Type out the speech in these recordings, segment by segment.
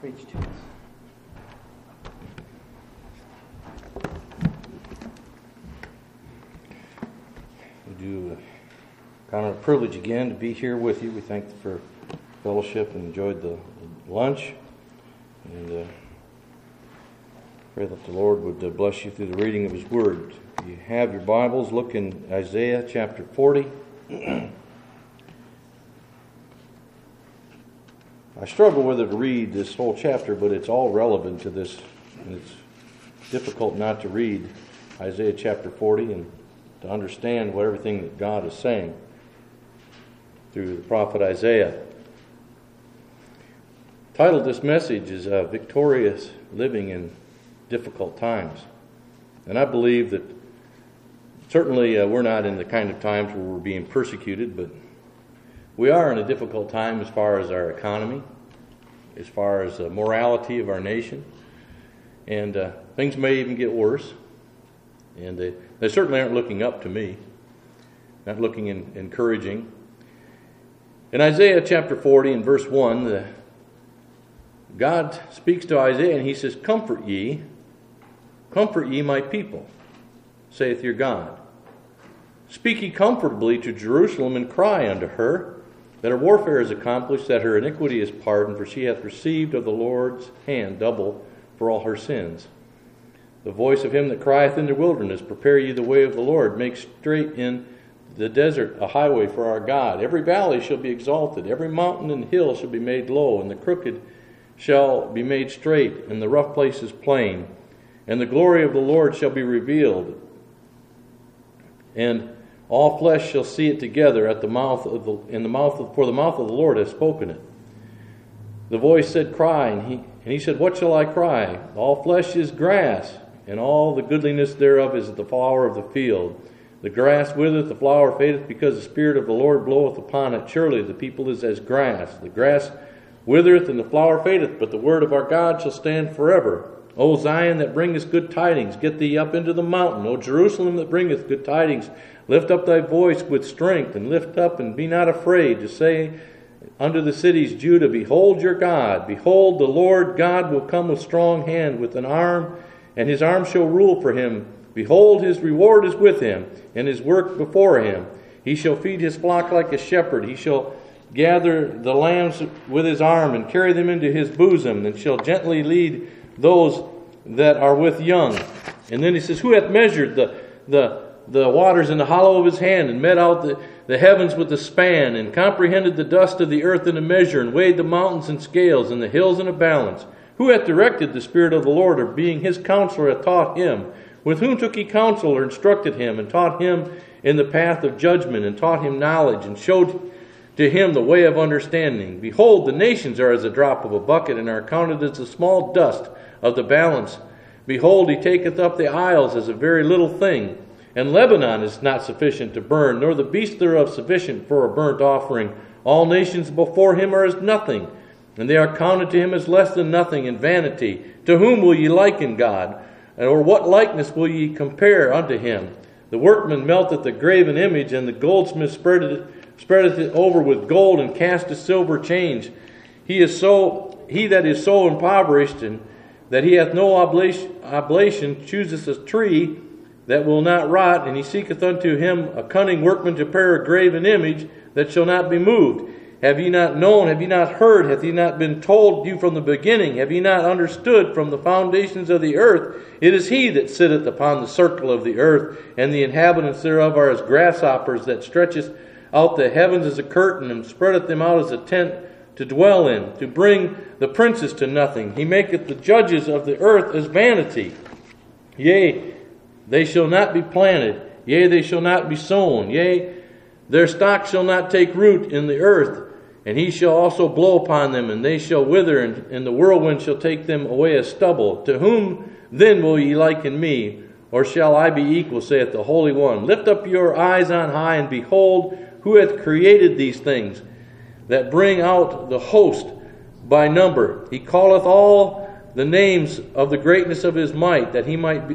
preach to us. We do count it a privilege again to be here with you. We thank you for fellowship and enjoyed the lunch. And pray that the Lord would bless you through the reading of His Word. If you have your Bibles, look in Isaiah chapter 40. I struggle whether to read this whole chapter, but it's all relevant to this, and it's difficult not to read Isaiah chapter 40 and to understand what everything that God is saying through the prophet Isaiah. The title of this message is Victorious Living in Difficult Times. And I believe that certainly we're not in the kind of times where we're being persecuted, but we are in a difficult time as far as our economy, as far as the morality of our nation, and things may even get worse. And they certainly aren't looking up to me, not looking encouraging. In Isaiah chapter 40 and verse 1, God speaks to Isaiah and He says, comfort ye my people, saith your God. Speak ye comfortably to Jerusalem, and cry unto her, that her warfare is accomplished, that her iniquity is pardoned, for she hath received of the Lord's hand double for all her sins. The voice of him that crieth in the wilderness, prepare ye the way of the Lord, make straight in the desert a highway for our God. Every valley shall be exalted, every mountain and hill shall be made low, and the crooked shall be made straight, and the rough places plain. And the glory of the Lord shall be revealed, and all flesh shall see it together for the mouth of the Lord hath spoken it. The voice said, cry, and he said, what shall I cry? All flesh is grass, and all the goodliness thereof is the flower of the field. The grass withereth, the flower fadeth, because the Spirit of the Lord bloweth upon it. Surely the people is as grass. The grass withereth, and the flower fadeth, but the word of our God shall stand forever. O Zion, that bringest good tidings, get thee up into the mountain. O Jerusalem, that bringeth good tidings, lift up thy voice with strength, and lift up, and be not afraid, to say unto the cities Judah, behold your God. Behold, the Lord God will come with strong hand, with an arm, and his arm shall rule for him. Behold, his reward is with him, and his work before him. He shall feed his flock like a shepherd. He shall gather the lambs with his arm, and carry them into his bosom, and shall gently lead those that are with young. And then he says, who hath measured the waters in the hollow of his hand, and met out the heavens with a span, and comprehended the dust of the earth in a measure, and weighed the mountains in scales, and the hills in a balance? Who hath directed the Spirit of the Lord, or being his counselor hath taught him? With whom took he counsel, or instructed him, and taught him in the path of judgment, and taught him knowledge, and showed to him the way of understanding? Behold, the nations are as a drop of a bucket, and are counted as the small dust of the balance. Behold, he taketh up the isles as a very little thing. And Lebanon is not sufficient to burn, nor the beasts thereof sufficient for a burnt offering. All nations before him are as nothing, and they are counted to him as less than nothing in vanity. To whom will ye liken God? Or what likeness will ye compare unto him? The workman melteth the graven image, and the goldsmith spreadeth it over with gold, and casteth silver change. He that is so impoverished, and that he hath no oblation, chooseth a tree that will not rot, and he seeketh unto him a cunning workman to prepare a graven image that shall not be moved. Have ye not known? Have ye not heard? Hath he not been told you from the beginning? Have ye not understood from the foundations of the earth? It is he that sitteth upon the circle of the earth, and the inhabitants thereof are as grasshoppers, that stretcheth out the heavens as a curtain, and spreadeth them out as a tent to dwell in, to bring the princes to nothing. He maketh the judges of the earth as vanity. Yea, they shall not be planted. Yea, they shall not be sown. Yea, their stock shall not take root in the earth. And he shall also blow upon them, and they shall wither, and the whirlwind shall take them away as stubble. To whom then will ye liken me? Or shall I be equal, saith the Holy One? Lift up your eyes on high, and behold, who hath created these things, that bring out the host by number? He calleth all the names of the greatness of his might, that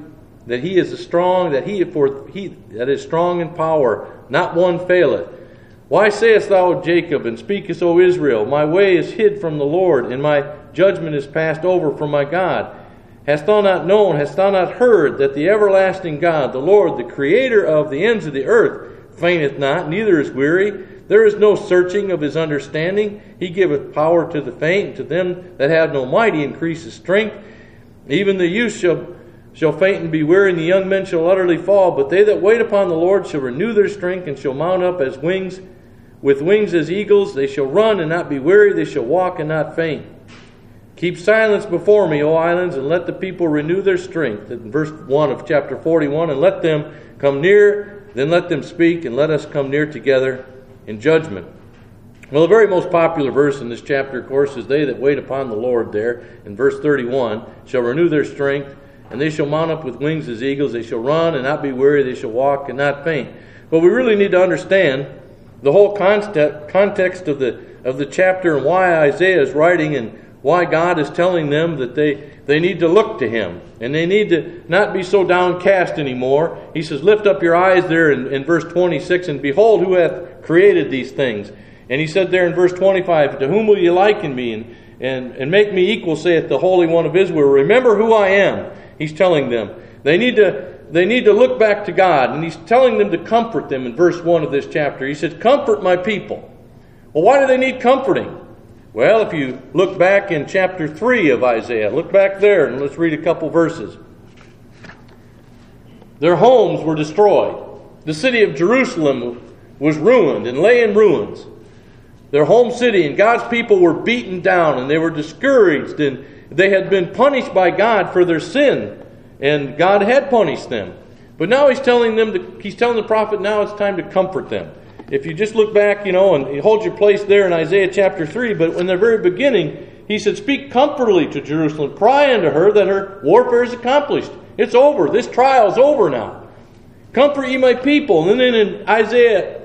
he is strong in power, not one faileth. Why sayest thou, O Jacob, and speakest, O Israel, my way is hid from the Lord, and my judgment is passed over from my God? Hast thou not known, hast thou not heard, that the everlasting God, the Lord, the Creator of the ends of the earth, fainteth not, neither is weary? There is no searching of his understanding. He giveth power to the faint, to them that have no might he increases strength. Even the youth shall faint and be weary, and the young men shall utterly fall. But they that wait upon the Lord shall renew their strength, and shall mount up as wings, with wings as eagles. They shall run and not be weary. They shall walk and not faint. Keep silence before me, O islands, and let the people renew their strength. In verse 1 of chapter 41, and let them come near, then let them speak, and let us come near together in judgment. Well, the very most popular verse in this chapter, of course, is they that wait upon the Lord there. In verse 31, shall renew their strength, and they shall mount up with wings as eagles. They shall run and not be weary. They shall walk and not faint. But we really need to understand the whole context of the chapter and why Isaiah is writing and why God is telling them that they need to look to Him. And they need to not be so downcast anymore. He says, lift up your eyes there in verse 26, and behold who hath created these things. And he said there in verse 25, to whom will you liken me, and make me equal, saith the Holy One of Israel. Remember who I am. He's telling them. They need to look back to God. And he's telling them to comfort them in verse 1 of this chapter. He says, comfort my people. Well, why do they need comforting? Well, if you look back in chapter 3 of Isaiah, look back there and let's read a couple verses. Their homes were destroyed. The city of Jerusalem was ruined and lay in ruins. Their home city and God's people were beaten down and they were discouraged, and they had been punished by God for their sin, and God had punished them. But now he's telling the prophet, now it's time to comfort them. If you just look back, and you hold your place there in Isaiah chapter 3, but in the very beginning, he said, speak comfortably to Jerusalem. Cry unto her that her warfare is accomplished. It's over. This trial is over now. Comfort ye my people. And then in Isaiah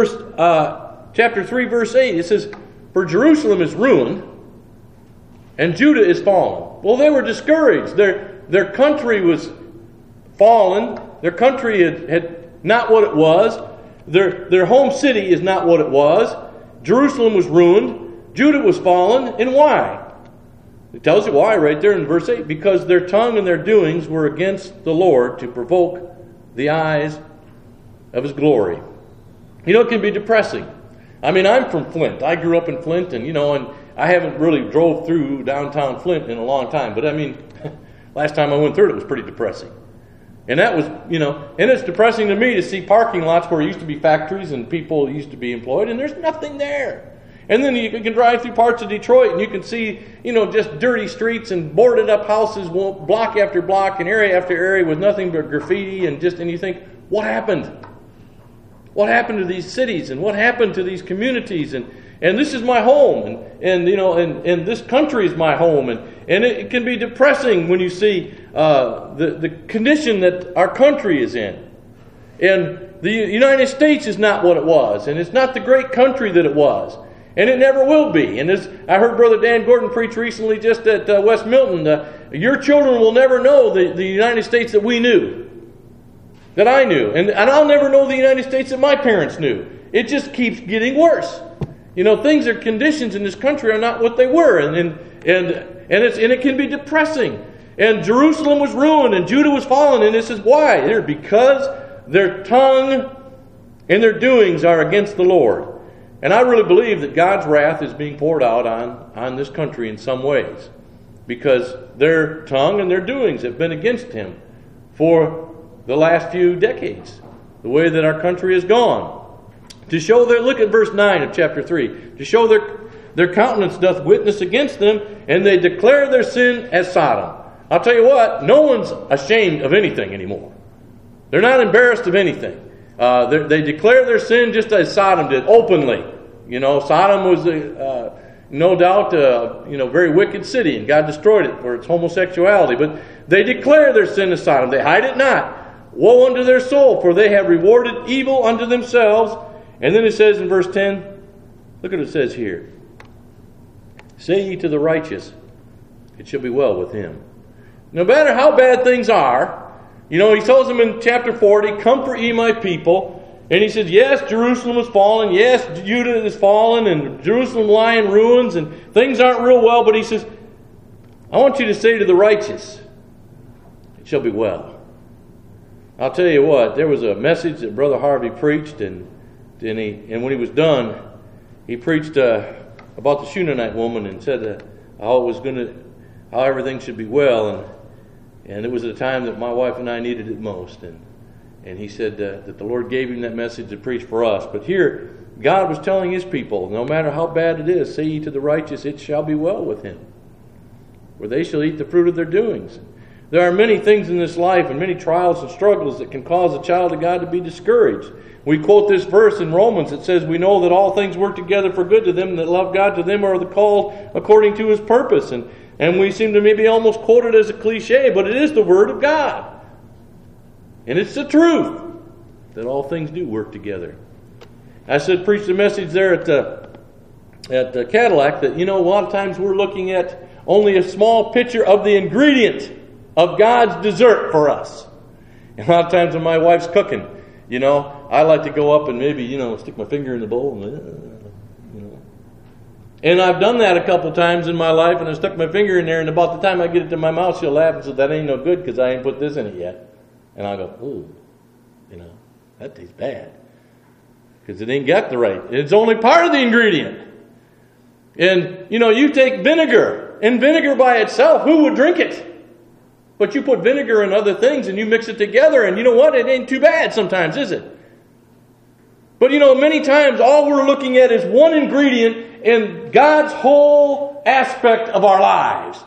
chapter 3, verse 8, it says, for Jerusalem is ruined, and Judah is fallen. Well, they were discouraged. Their country was fallen. Their country had not what it was. Their home city is not what it was. Jerusalem was ruined. Judah was fallen. And why? It tells you why right there in verse 8. Because their tongue and their doings were against the Lord, to provoke the eyes of His glory. It can be depressing. I mean, I'm from Flint. I grew up in Flint, and I haven't really drove through downtown Flint in a long time. But I mean, last time I went through it was pretty depressing. And that was, and it's depressing to me to see parking lots where it used to be factories and people used to be employed, and there's nothing there. And then you can drive through parts of Detroit and you can see, just dirty streets and boarded up houses, block after block and area after area with nothing but graffiti, and you think, what happened? What happened to these cities, and what happened to these communities? And this is my home, and this country is my home, and it can be depressing when you see the condition that our country is in. And the United States is not what it was, and it's not the great country that it was, and it never will be. And as I heard Brother Dan Gordon preach recently just at West Milton, your children will never know the United States that we knew, that I knew, and I'll never know the United States that my parents knew. It just keeps getting worse. Conditions in this country are not what they were, and it can be depressing. And Jerusalem was ruined, and Judah was fallen, and this is why. Because their tongue and their doings are against the Lord. And I really believe that God's wrath is being poured out on this country in some ways, because their tongue and their doings have been against Him for the last few decades, the way that our country has gone. To show look at verse 9 of chapter 3. To show their countenance doth witness against them, and they declare their sin as Sodom. I'll tell you what, no one's ashamed of anything anymore. They're not embarrassed of anything. They declare their sin just as Sodom did, openly. Sodom was no doubt a very wicked city, and God destroyed it for its homosexuality. But they declare their sin as Sodom. They hide it not. Woe unto their soul, for they have rewarded evil unto themselves. And then it says in verse 10, look at what it says here. Say ye to the righteous, it shall be well with him. No matter how bad things are, he tells them in chapter 40, comfort ye my people. And he said, yes, Jerusalem is fallen. Yes, Judah is fallen, and Jerusalem lying in ruins, and things aren't real well. But he says, I want you to say to the righteous, it shall be well. I'll tell you what, there was a message that Brother Harvey preached, and when he was done, he preached about the Shunammite woman and said how everything should be well, and it was a time that my wife and I needed it most, and he said that the Lord gave him that message to preach for us. But here, God was telling His people, no matter how bad it is, say ye to the righteous, it shall be well with him, for they shall eat the fruit of their doings. There are many things in this life and many trials and struggles that can cause a child of God to be discouraged. We quote this verse in Romans. It says, we know that all things work together for good to them that love God, to them are the called according to His purpose. And we seem to maybe almost quote it as a cliche, but it is the Word of God. And it's the truth that all things do work together. I said, preach the message there at Cadillac that, a lot of times we're looking at only a small picture of the ingredient of God's dessert for us. And a lot of times when my wife's cooking, I like to go up and maybe, stick my finger in the bowl and, And I've done that a couple times in my life, and I stuck my finger in there, and about the time I get it to my mouth, she'll laugh and say, that ain't no good because I ain't put this in it yet. And I'll go, ooh, that tastes bad. Because it ain't got the right. It's only part of the ingredient. And, you take vinegar, and vinegar by itself, who would drink it? But you put vinegar and other things and you mix it together, and you know what? It ain't too bad sometimes, is it? But many times all we're looking at is one ingredient in God's whole aspect of our lives.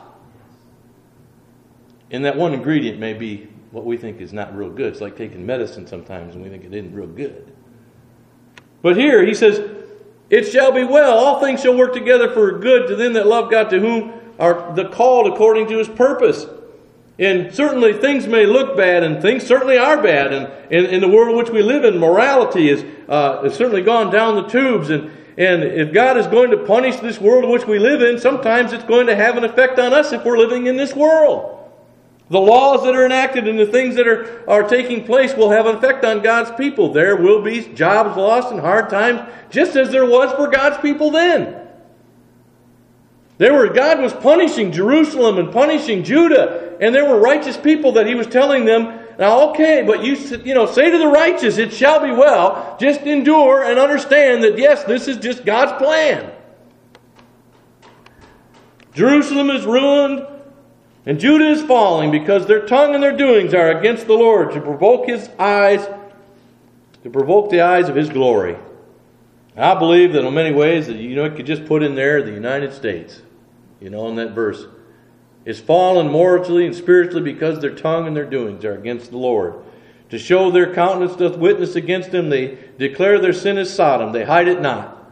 And that one ingredient may be what we think is not real good. It's like taking medicine sometimes and we think it isn't real good. But here he says, it shall be well. All things shall work together for good to them that love God, to whom are the called according to His purpose. And certainly things may look bad, and things certainly are bad. And in the world in which we live in, morality has certainly gone down the tubes. And if God is going to punish this world in which we live in, sometimes it's going to have an effect on us if we're living in this world. The laws that are enacted and the things that are taking place will have an effect on God's people. There will be jobs lost and hard times, just as there was for God's people then. God was punishing Jerusalem and punishing Judah, and there were righteous people that He was telling them, now okay, but you say to the righteous, it shall be well. Just endure and understand that yes, this is just God's plan. Jerusalem is ruined, and Judah is falling because their tongue and their doings are against the Lord, to provoke the eyes of His glory. I believe that in many ways that it could just put in there the United States, in that verse, is fallen morally and spiritually because their tongue and their doings are against the Lord. To show their countenance doth witness against Him, they declare their sin is Sodom, they hide it not.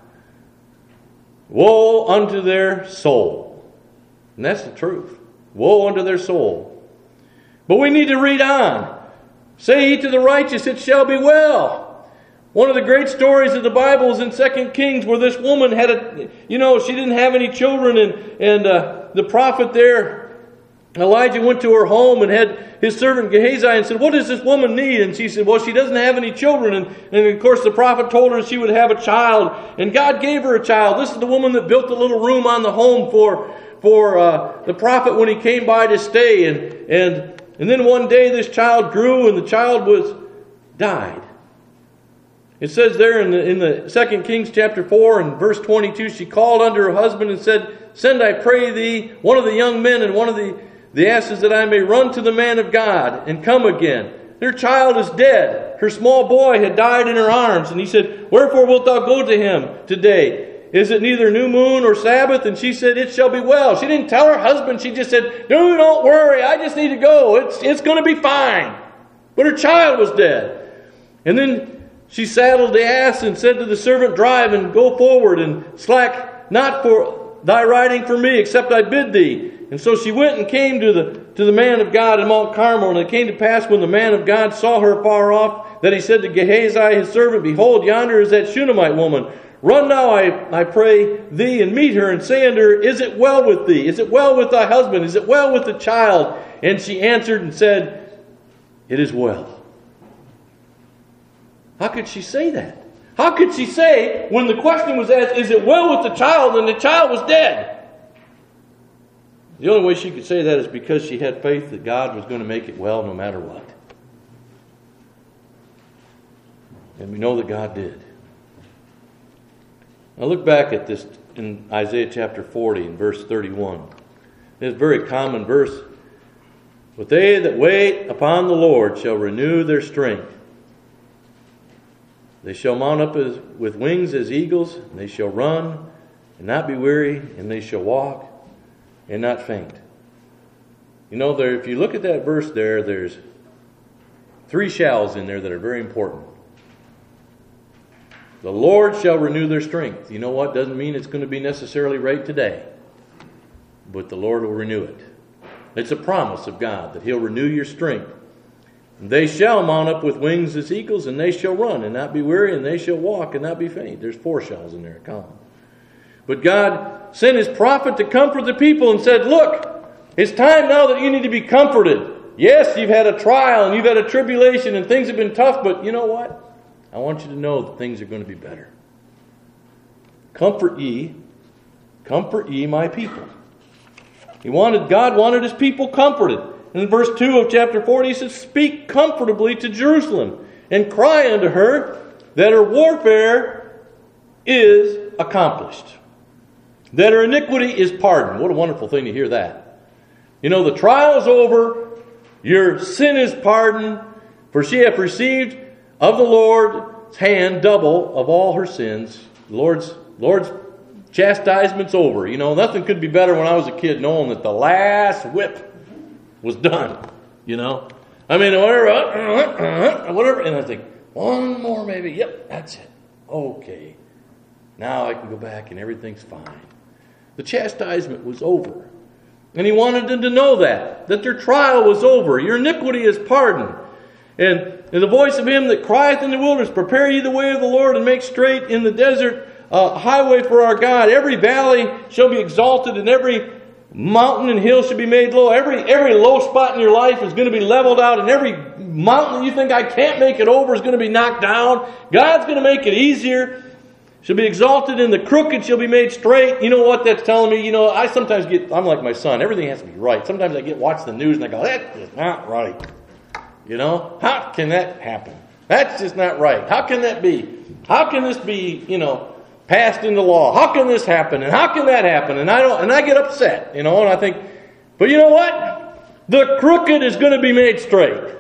Woe unto their soul. And that's the truth. Woe unto their soul. But we need to read on. Say ye to the righteous, it shall be well. One of the great stories of the Bible is in 2 Kings, where this woman had she didn't have any children, and the prophet there, Elijah, went to her home and had his servant Gehazi and said, what does this woman need? And she said, well, she doesn't have any children. And of course the prophet told her she would have a child, and God gave her a child. This is the woman that built the little room on the home for the prophet when he came by to stay. And then one day this child grew, and the child died. It says there in the 2 Kings chapter 4 and verse 22, she called unto her husband and said, send, I pray thee, one of the young men and one of the asses, that I may run to the man of God and come again. Their child is dead. Her small boy had died in her arms. And he said, wherefore wilt thou go to him today? Is it neither new moon or Sabbath? And she said, it shall be well. She didn't tell her husband. She just said, no, don't worry. I just need to go. It's going to be fine. But her child was dead. And then she saddled the ass and said to the servant, drive and go forward, and slack not for thy riding for me, except I bid thee. And so she went and came to the man of God in Mount Carmel. And it came to pass, when the man of God saw her far off, that he said to Gehazi his servant, behold, yonder is that Shunammite woman. Run now, I pray thee, and meet her, and say unto her, is it well with thee? Is it well with thy husband? Is it well with the child? And she answered and said, it is well. How could she say that? How could she say, when the question was asked, is it well with the child, and the child was dead? The only way she could say that is because she had faith that God was going to make it well no matter what. And we know that God did. Now look back at this in Isaiah chapter 40 and verse 31. It's a very common verse. But they that wait upon the Lord shall renew their strength. They shall mount up with wings as eagles, and they shall run and not be weary, and they shall walk and not faint. You know, if you look at that verse there's 3 shalls in there that are very important. The Lord shall renew their strength. You know what? Doesn't mean it's going to be necessarily right today. But the Lord will renew it. It's a promise of God that He'll renew your strength. They shall mount up with wings as eagles, and they shall run and not be weary, and they shall walk and not be faint. There's 4 shells in there, a column. But God sent His prophet to comfort the people and said, look, it's time now that you need to be comforted. Yes, you've had a trial and you've had a tribulation and things have been tough, but you know what? I want you to know that things are going to be better. Comfort ye my people. God wanted His people comforted. In verse 2 of chapter 40, He says, speak comfortably to Jerusalem and cry unto her that her warfare is accomplished, that her iniquity is pardoned. What a wonderful thing to hear that. You know, the trial is over, your sin is pardoned, for she hath received of the Lord's hand double of all her sins. The Lord's chastisement's over. You know, nothing could be better when I was a kid knowing that the last whip was done. You know? I mean, whatever. And I think, one more maybe. Yep, that's it. Okay. Now I can go back and everything's fine. The chastisement was over. And He wanted them to know that their trial was over. Your iniquity is pardoned. And the voice of Him that crieth in the wilderness, prepare ye the way of the Lord, and make straight in the desert a highway for our God. Every valley shall be exalted, and every mountain and hill shall be made low. Every low spot in your life is going to be leveled out, and every mountain that you think I can't make it over is going to be knocked down. God's going to make it easier. Shall be exalted, and the crooked shall be made straight. You know what that's telling me? You know, I'm like my son. Everything has to be right. Sometimes I watch the news and I go, that is not right. You know, how can that happen? That's just not right. How can that be? How can this be, passed into law? How can this happen? And how can that happen? And I get upset, and I think, but you know what? The crooked is going to be made straight.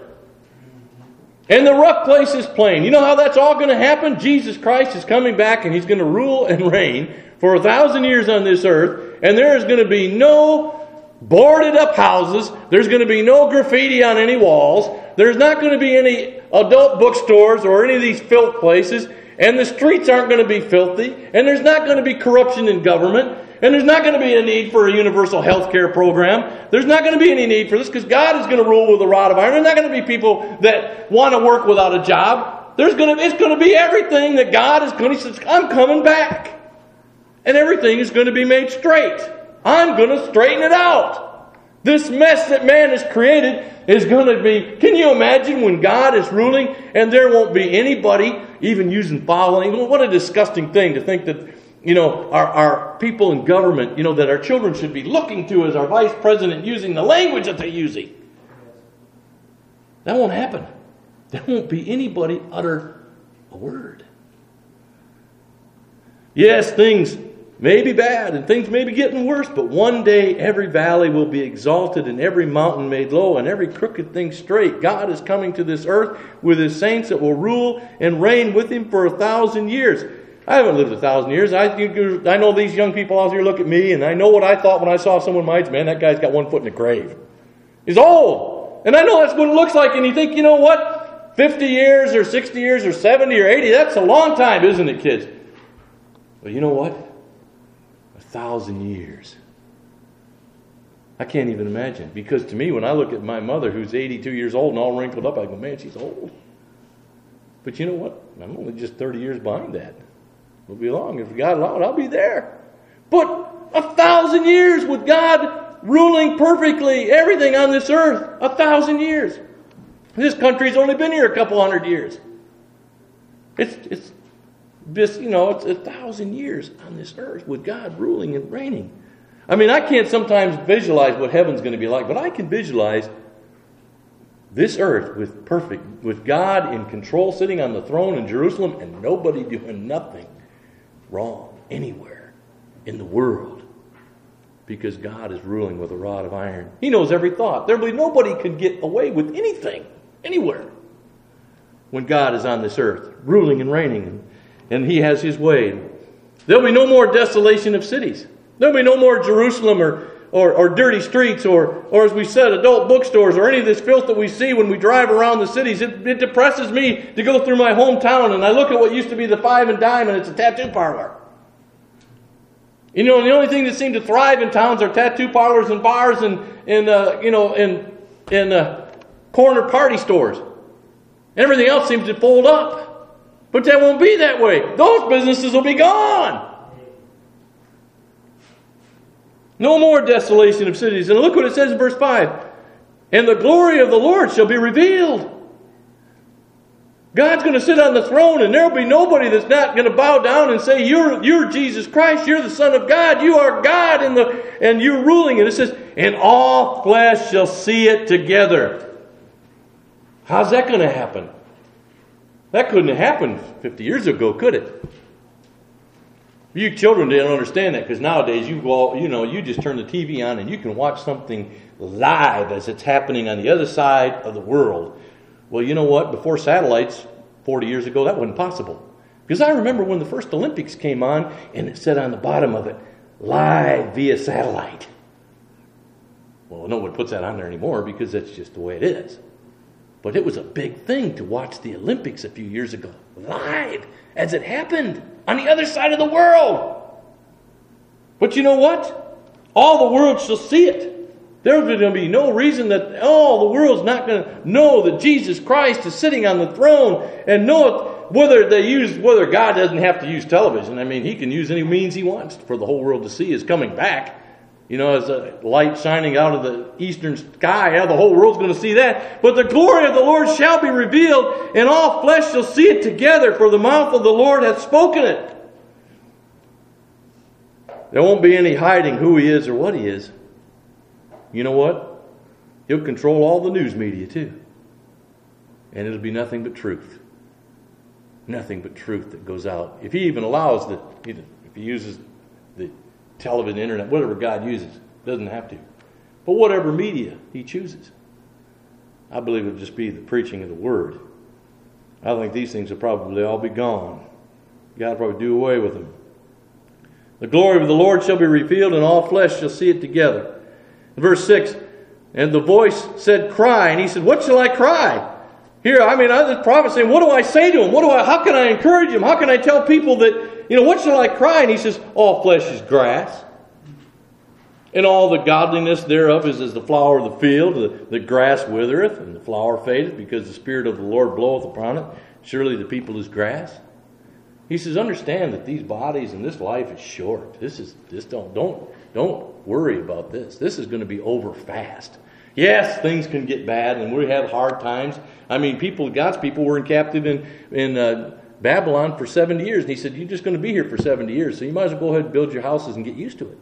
And the rough place is plain. You know how that's all going to happen? Jesus Christ is coming back, and He's going to rule and reign for 1,000 years on this earth. And there is going to be no boarded up houses. There's going to be no graffiti on any walls. There's not going to be any adult bookstores or any of these filth places. And the streets aren't going to be filthy. And there's not going to be corruption in government. And there's not going to be a need for a universal health care program. There's not going to be any need for this because God is going to rule with a rod of iron. There's not going to be people that want to work without a job. It's going to be everything that God is going to. He says, I'm coming back. And everything is going to be made straight. I'm going to straighten it out. This mess that man has created is going to be... Can you imagine when God is ruling and there won't be anybody even using foul language? What a disgusting thing to think that, our people in government, that our children should be looking to as our vice president using the language that they're using. That won't happen. There won't be anybody utter a word. Yes, things may be bad and things may be getting worse, but one day every valley will be exalted and every mountain made low and every crooked thing straight. God is coming to this earth with His saints that will rule and reign with Him for 1,000 years. I haven't lived 1,000 years. I know these young people out here look at me, and I know what I thought when I saw someone my age. Man, that guy's got one foot in the grave. He's old. And I know that's what it looks like. And you think, you know what? 50 years or 60 years or 70 or 80, that's a long time, isn't it, kids? But you know what? 1,000 years. I can't even imagine. Because to me, when I look at my mother, who's 82 years old and all wrinkled up, I go, man, she's old. But you know what? I'm only just 30 years behind that. It'll be long. If God allowed, I'll be there. But 1,000 years with God ruling perfectly everything on this earth. 1,000 years. This country's only been here a couple hundred years. It's this, it's 1,000 years on this earth with God ruling and reigning. I mean, I can't sometimes visualize what heaven's going to be like, but I can visualize this earth with God in control, sitting on the throne in Jerusalem, and nobody doing nothing wrong anywhere in the world, because God is ruling with a rod of iron. He knows every thought. Nobody can get away with anything anywhere when God is on this earth, ruling and reigning, and He has His way. There'll be no more desolation of cities. There'll be no more Jerusalem or dirty streets or as we said, adult bookstores or any of this filth that we see when we drive around the cities. It depresses me to go through my hometown and I look at what used to be the Five and Dime and it's a tattoo parlor. The only thing that seemed to thrive in towns are tattoo parlors and bars and corner party stores. Everything else seems to fold up. But that won't be that way. Those businesses will be gone. No more desolation of cities. And look what it says in verse 5. And the glory of the Lord shall be revealed. God's going to sit on the throne and there will be nobody that's not going to bow down and say, you're Jesus Christ, you're the Son of God, you are God, and you're ruling. And it says, and all flesh shall see it together. How's that going to happen? That couldn't have happened 50 years ago, could it? You children didn't understand that because nowadays you just turn the TV on and you can watch something live as it's happening on the other side of the world. Well, you know what? Before satellites, 40 years ago, that wasn't possible. Because I remember when the first Olympics came on and it said on the bottom of it, live via satellite. Well, no one puts that on there anymore because that's just the way it is. But it was a big thing to watch the Olympics a few years ago, live, as it happened, on the other side of the world. But you know what? All the world shall see it. There's going to be no reason that all the world's not going to know that Jesus Christ is sitting on the throne and know it, whether God doesn't have to use television. I mean, He can use any means He wants for the whole world to see His coming back. As a light shining out of the eastern sky, the whole world's going to see that. But the glory of the Lord shall be revealed, and all flesh shall see it together, for the mouth of the Lord hath spoken it. There won't be any hiding who He is or what He is. You know what? He'll control all the news media too. And it'll be nothing but truth. Nothing but truth that goes out. If He even allows if He uses the television, internet, whatever God uses, doesn't have to. But whatever media He chooses, I believe it'll just be the preaching of the Word. I think these things will probably all be gone. God will probably do away with them. The glory of the Lord shall be revealed, and all flesh shall see it together. Verse 6, and the voice said, cry. And He said, what shall I cry? Here, the prophet saying, what do I say to him? How can I encourage him? How can I tell people that, what shall I cry? And He says, all flesh is grass. And all the godliness thereof is as the flower of the field. The grass withereth, and the flower fadeth, because the Spirit of the Lord bloweth upon it. Surely the people is grass. He says, understand that these bodies and this life is short. Don't worry about this. This is going to be over fast. Yes, things can get bad, and we have hard times. God's people were in captivity in Babylon for 70 years. And He said, you're just going to be here for 70 years, so you might as well go ahead and build your houses and get used to it.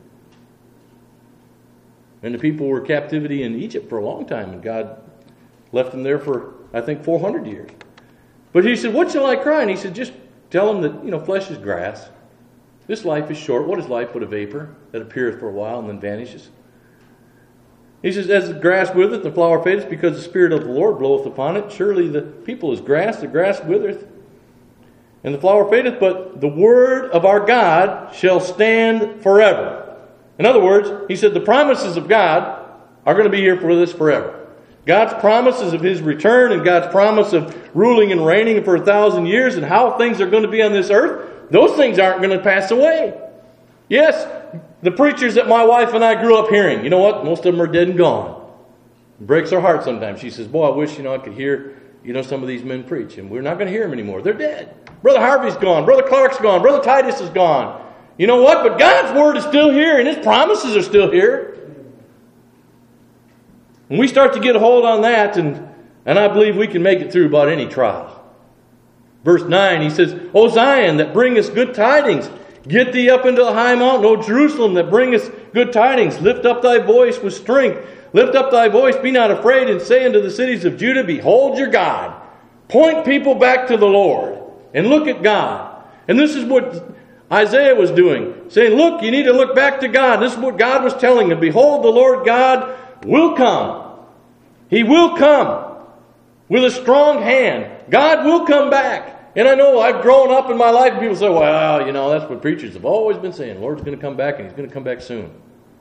And the people were in captivity in Egypt for a long time, and God left them there for, 400 years. But He said, what shall I cry? And He said, just tell them that, flesh is grass. This life is short. What is life but a vapor that appeareth for a while and then vanishes? He says, as the grass withereth, the flower fadeth, because the Spirit of the Lord bloweth upon it. Surely the people is grass, the grass withereth, and the flower fadeth, but the word of our God shall stand forever. In other words, He said the promises of God are going to be here for this forever. God's promises of His return and God's promise of ruling and reigning for 1,000 years and how things are going to be on this earth, those things aren't going to pass away. Yes, the preachers that my wife and I grew up hearing, you know what? Most of them are dead and gone. It breaks our heart sometimes. She says, boy, I wish, I could hear, some of these men preach. And we're not going to hear them anymore. They're dead. Brother Harvey's gone. Brother Clark's gone. Brother Titus is gone. You know what? But God's Word is still here and His promises are still here. When we start to get a hold on that, and I believe we can make it through about any trial. Verse 9, he says, O Zion, that bringest good tidings, get thee up into the high mountain. O Jerusalem, that bringest good tidings, lift up thy voice with strength. Lift up thy voice, be not afraid, and say unto the cities of Judah, behold your God. Point people back to the Lord, and look at God. And this is what Isaiah was doing, saying, look, you need to look back to God. This is what God was telling them. Behold, the Lord God will come. He will come with a strong hand. God will come back. And I know I've grown up in my life and people say, well, you know, that's what preachers have always been saying. The Lord's going to come back and He's going to come back soon.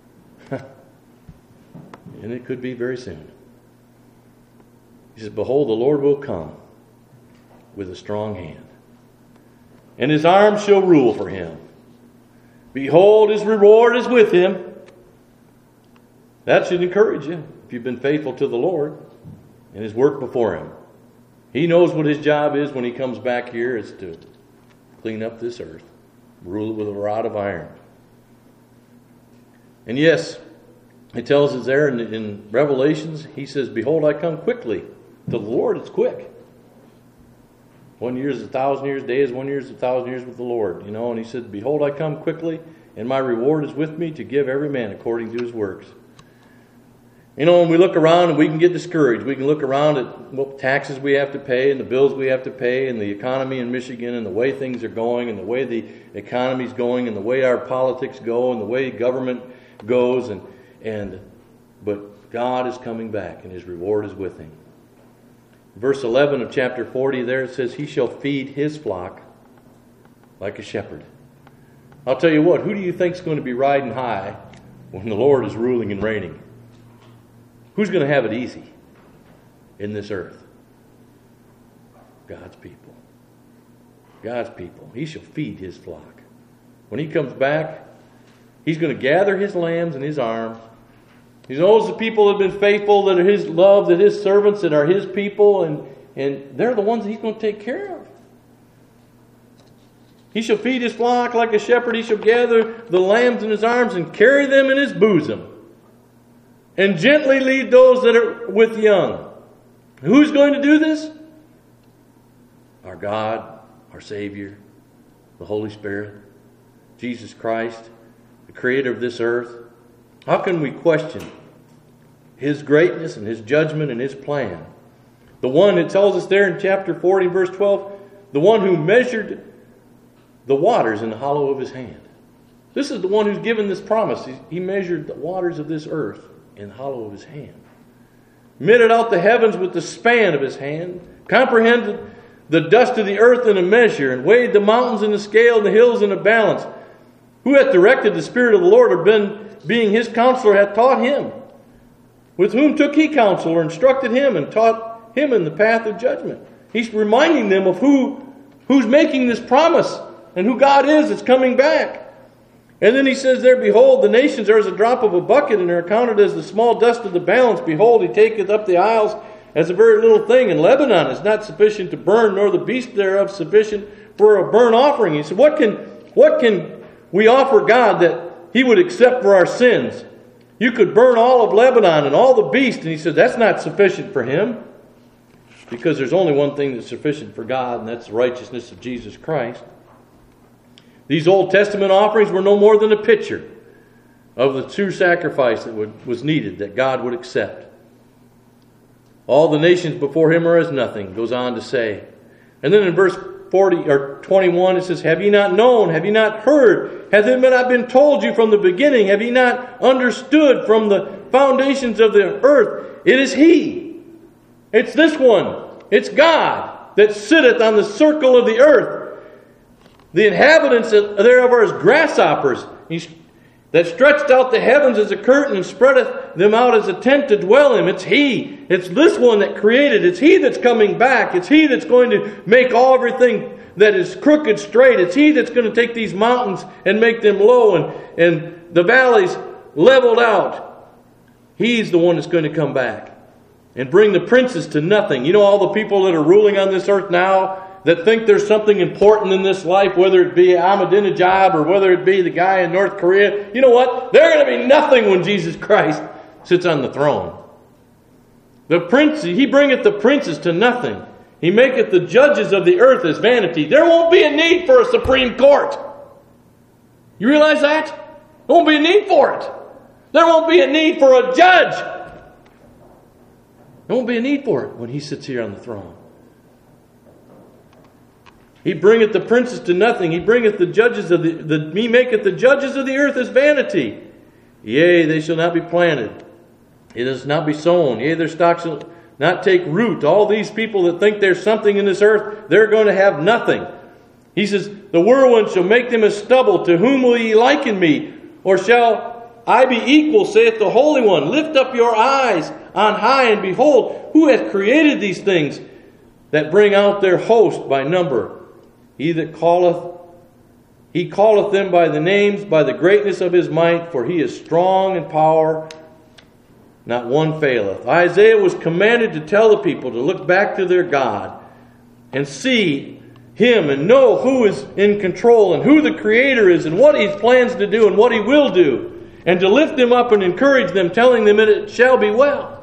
And it could be very soon. He says, behold, the Lord will come with a strong hand, and His arm shall rule for Him. Behold, His reward is with Him. That should encourage you if you've been faithful to the Lord and His work before Him. He knows what His job is when He comes back here, is to clean up this earth, rule it with a rod of iron. And yes, it tells us there in Revelations, He says, behold, I come quickly. To the Lord, it's quick. 1 year is 1,000 years, day is 1 year is 1,000 years with the Lord. You know, and He said, behold, I come quickly, and my reward is with me to give every man according to his works. You know, when we look around and we can get discouraged, we can look around at what taxes we have to pay and the bills we have to pay and the economy in Michigan and the way things are going and the way the economy's going and the way our politics go and the way government goes. But God is coming back and His reward is with Him. Verse 11 of chapter 40 there it says, He shall feed His flock like a shepherd. I'll tell you what, who do you think is going to be riding high when the Lord is ruling and reigning? Who's going to have it easy in this earth? God's people. God's people. He shall feed His flock. When He comes back, He's going to gather His lambs in His arms. He knows the people that have been faithful, that are His love, that His servants, that are His people, and they're the ones that He's going to take care of. He shall feed His flock like a shepherd. He shall gather the lambs in His arms and carry them in His bosom, and gently lead those that are with young. Who's going to do this? Our God, our Savior, the Holy Spirit, Jesus Christ, the Creator of this earth. How can we question His greatness and His judgment and His plan? The one, it tells us there in chapter 40, verse 12, the one who measured the waters in the hollow of His hand. This is the one who's given this promise. He measured the waters of this earth in the hollow of His hand. Meted out the heavens with the span of His hand. Comprehended the dust of the earth in a measure, and weighed the mountains in a scale and the hills in a balance. Who hath directed the Spirit of the Lord, or being His counselor, hath taught Him? With whom took He counsel, or instructed him, and taught him in the path of judgment? He's reminding them of who's making this promise, and who God is that's coming back. And then He says there, behold, the nations are as a drop of a bucket, and are accounted as the small dust of the balance. Behold, He taketh up the isles as a very little thing, and Lebanon is not sufficient to burn, nor the beast thereof sufficient for a burnt offering. He said, what can we offer God that He would accept for our sins? You could burn all of Lebanon and all the beasts. And He said, that's not sufficient for Him. Because there's only one thing that's sufficient for God, and that's the righteousness of Jesus Christ. These Old Testament offerings were no more than a picture of the true sacrifice that was needed, that God would accept. All the nations before Him are as nothing, goes on to say. And then in verse 40 or 21 it says, have ye not known, have ye not heard, hath it not been told you from the beginning, have ye not understood from the foundations of the earth? It is He. It's this one. It's God that sitteth on the circle of the earth. The inhabitants thereof are as grasshoppers. That stretched out the heavens as a curtain and spreadeth them out as a tent to dwell in. It's He. It's this one that created. It's He that's coming back. It's He that's going to make everything that is crooked straight. It's He that's going to take these mountains and make them low and the valleys leveled out. He's the one that's going to come back and bring the princes to nothing. You know, all the people that are ruling on this earth now that think there's something important in this life, whether it be Ahmadinejad or whether it be the guy in North Korea, you know what? They're going to be nothing when Jesus Christ sits on the throne. The prince, He bringeth the princes to nothing. He maketh the judges of the earth as vanity. There won't be a need for a Supreme Court. You realize that? There won't be a need for it. There won't be a need for a judge. There won't be a need for it when He sits here on the throne. He bringeth the princes to nothing. He bringeth the judges of He maketh the judges of the earth as vanity. Yea, they shall not be planted. It shall not be sown. Yea, their stock shall not take root. All these people that think there's something in this earth, they're going to have nothing. He says, the whirlwind shall make them as stubble. To whom will ye liken me? Or shall I be equal, saith the Holy One? Lift up your eyes on high, and behold, who hath created these things that bring out their host by number? He calleth them by the names, by the greatness of His might, for He is strong in power, not one faileth. Isaiah was commanded to tell the people to look back to their God and see Him and know who is in control and who the Creator is and what He plans to do and what He will do, and to lift them up and encourage them, telling them that it shall be well.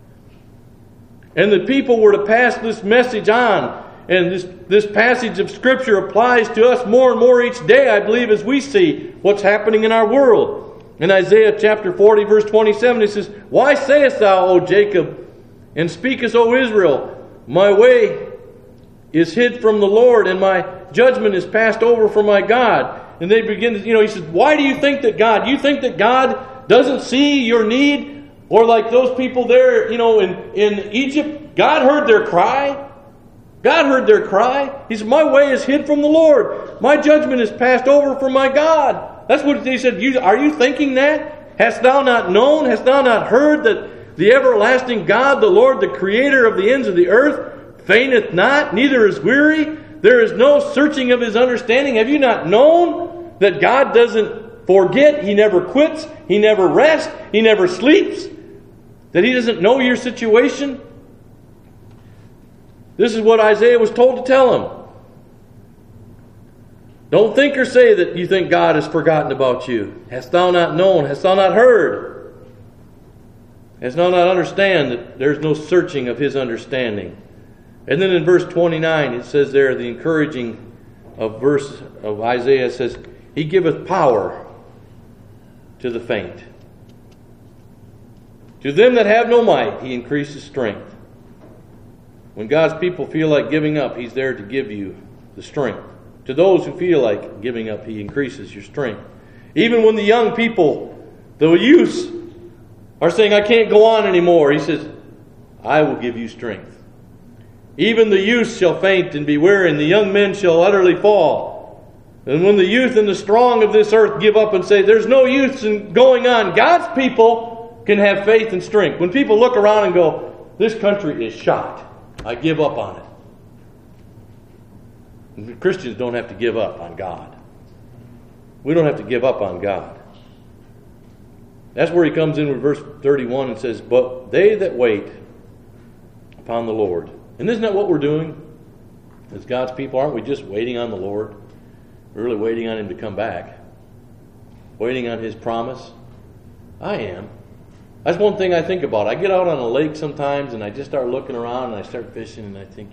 And the people were to pass this message on. And this passage of Scripture applies to us more and more each day, I believe, as we see what's happening in our world. In Isaiah chapter 40, verse 27, it says, Why sayest thou, O Jacob, and speakest, O Israel, my way is hid from the Lord, and my judgment is passed over from my God. And they begin to, he says, why do you think that God? You think that God doesn't see your need? Or like those people there, in Egypt, God heard their cry. God heard their cry. He said, my way is hid from the Lord. My judgment is passed over from my God. That's what he said. Are you thinking that? Hast thou not known? Hast thou not heard that the everlasting God, the Lord, the Creator of the ends of the earth, fainteth not, neither is weary? There is no searching of His understanding. Have you not known that God doesn't forget? He never quits. He never rests. He never sleeps. That He doesn't know your situation? This is what Isaiah was told to tell him. Don't think or say that you think God has forgotten about you. Hast thou not known? Hast thou not heard? Hast thou not understand that there's no searching of His understanding? And then in verse 29, it says there, the encouraging verse of Isaiah says, He giveth power to the faint. To them that have no might, He increases strength. When God's people feel like giving up, He's there to give you the strength. To those who feel like giving up, He increases your strength. Even when the young people, the youths, are saying, I can't go on anymore, He says, I will give you strength. Even the youths shall faint and be weary, and the young men shall utterly fall. And when the youth and the strong of this earth give up and say, there's no use in going on, God's people can have faith and strength. When people look around and go, this country is shot, I give up on it. And Christians don't have to give up on God. We don't have to give up on God. That's where He comes in with verse 31 and says, But they that wait upon the Lord. And isn't that what we're doing as God's people? Aren't we just waiting on the Lord? We're really waiting on Him to come back. Waiting on His promise. I am. That's one thing I think about. I get out on a lake sometimes and I just start looking around and I start fishing and I think,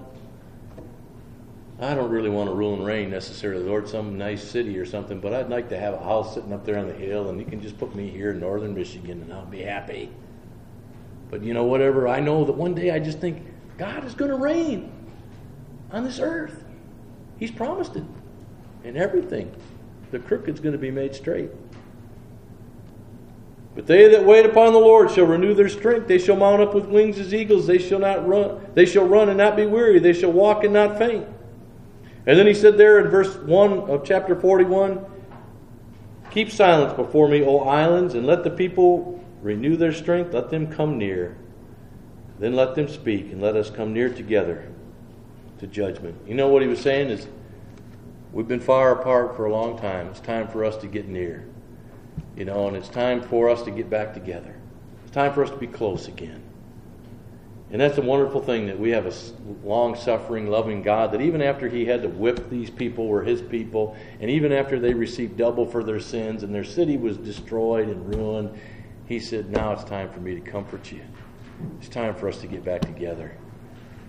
I don't really want to rule and reign necessarily, Lord, some nice city or something, but I'd like to have a house sitting up there on the hill and you can just put me here in northern Michigan and I'll be happy. But whatever, I know that one day I just think God is going to reign on this earth. He's promised it. And everything. The crooked's going to be made straight. But they that wait upon the Lord shall renew their strength. They shall mount up with wings as eagles. They shall run and not be weary. They shall walk and not faint. And then He said there in verse 1 of chapter 41, Keep silence before me, O islands, and let the people renew their strength. Let them come near. Then let them speak, and let us come near together to judgment. What He was saying is, we've been far apart for a long time. It's time for us to get near. And it's time for us to get back together. It's time for us to be close again. And that's a wonderful thing, that we have a long-suffering, loving God, that even after He had to whip these people, were His people, and even after they received double for their sins and their city was destroyed and ruined, He said, now it's time for me to comfort you. It's time for us to get back together.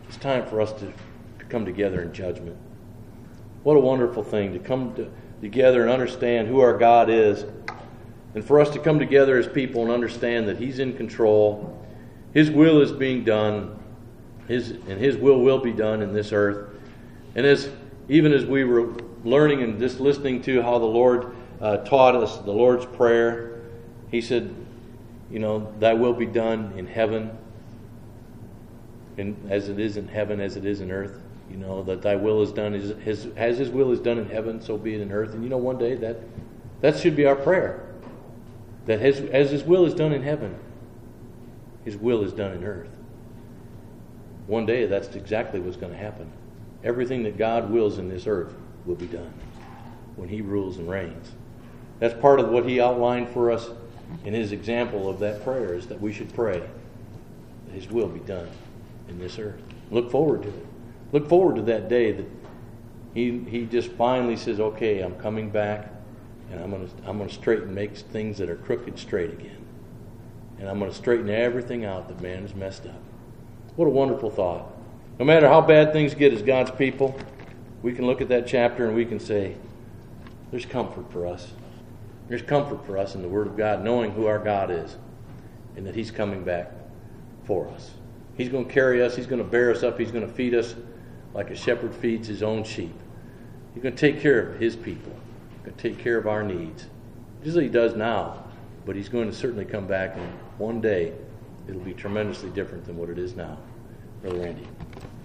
It's time for us to come together in judgment. What a wonderful thing to come together and understand who our God is, and for us to come together as people and understand that He's in control. His will is being done, His will be done in this earth. And even as we were learning and just listening to how the Lord taught us the Lord's Prayer, He said, Thy will be done in heaven, and as it is in heaven, as it is in earth. That Thy will is done as His will is done in heaven, so be it in earth. And one day that should be our prayer. That as His will is done in heaven, His will is done in earth. One day that's exactly what's going to happen. Everything that God wills in this earth will be done when He rules and reigns. That's part of what He outlined for us in His example of that prayer, is that we should pray that His will be done in this earth. Look forward to it. Look forward to that day that He just finally says, okay, I'm coming back, and I'm going to straighten, make things that are crooked straight again. And I'm going to straighten everything out that man has messed up. What a wonderful thought. No matter how bad things get as God's people, we can look at that chapter and we can say, there's comfort for us. There's comfort for us in the Word of God, knowing who our God is and that He's coming back for us. He's going to carry us. He's going to bear us up. He's going to feed us like a shepherd feeds his own sheep. He's going to take care of His people. He's going to take care of our needs. Just as He does now, but He's going to certainly come back, and one day it'll be tremendously different than what it is now. Brother Randy.